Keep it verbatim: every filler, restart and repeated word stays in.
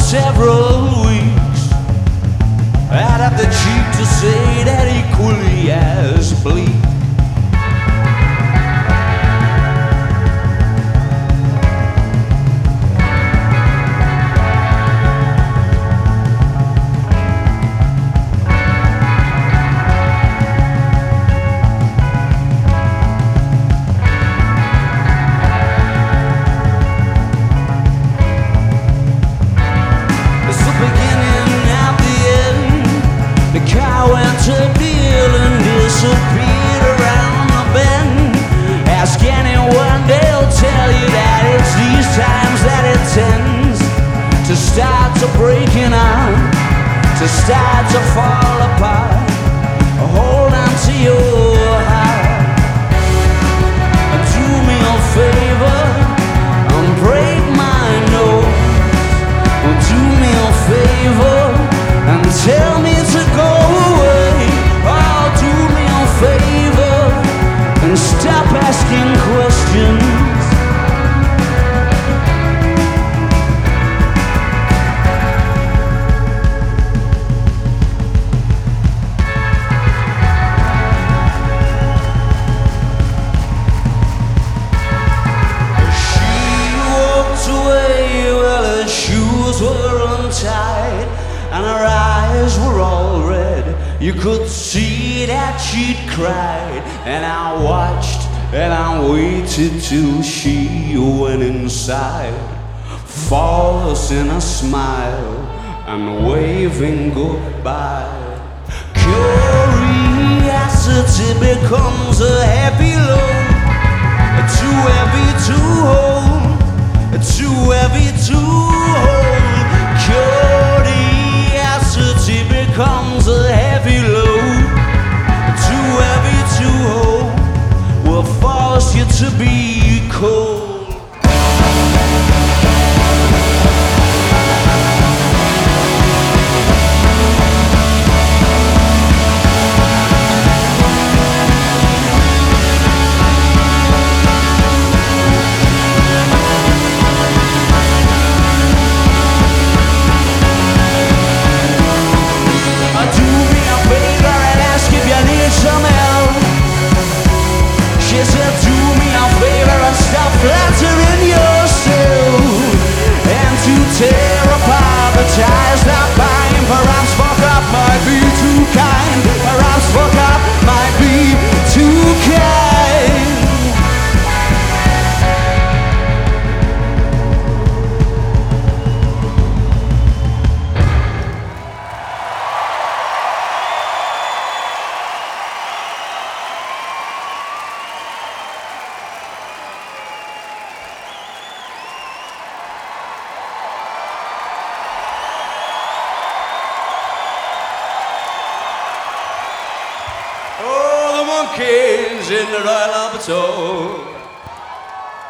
several weeks. I'd have the cheek to say that equally as bleak. Disappeared around the bend. Ask anyone, they'll tell you that it's these times that it tends to start to breaking on, to start to fall apart. Hold on to your heart and do me a favor and break my nose. Do me a favor and tell me to go away. Oh, do me a favor and stop asking questions. She walked away, well, her shoes were untied and her eyes were all red. You could see that she'd cried, and I watched and I waited till she went inside, false in a smile and waving goodbye. Curiosity becomes a heavy load, too heavy to hold, too heavy to hold. Curiosity becomes a heavy load, too heavy to hold, will force you to be cold. Some help. She said, do me a favor and stop flattering yourself, and to tear apart the ties that bind. Perhaps fuck up might be too kind. Perhaps fuck up might be too kind. Monkeys in the Royal Albert Hall.